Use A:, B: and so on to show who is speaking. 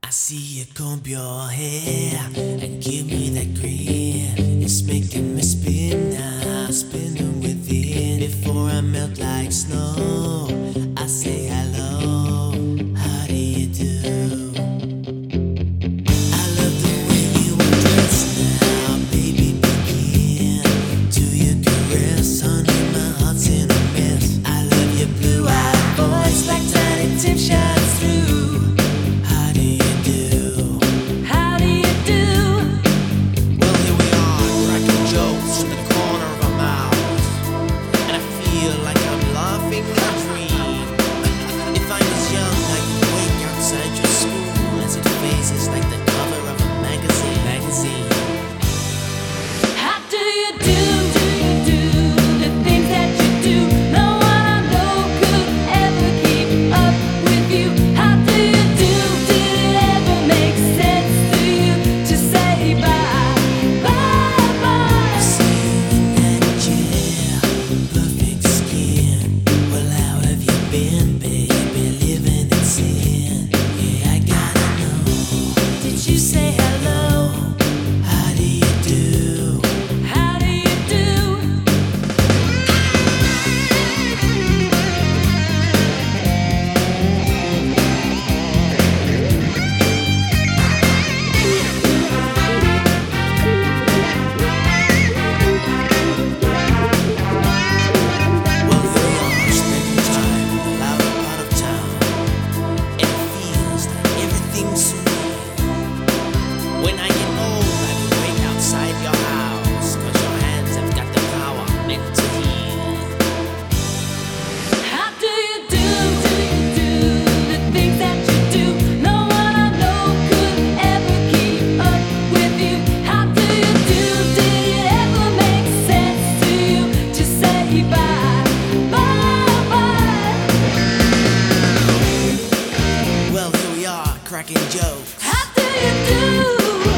A: I see you comb your hair and give me that grin. It's making me spin now, spinning within. Before I melt like snow, I say hello. How do you do? I love the way you undress now, baby. Begin to your caress, honey. My heart's in a mess. I love your blue-eyed voice like tiny tip shines through.
B: Cracking jokes.
A: How do you do?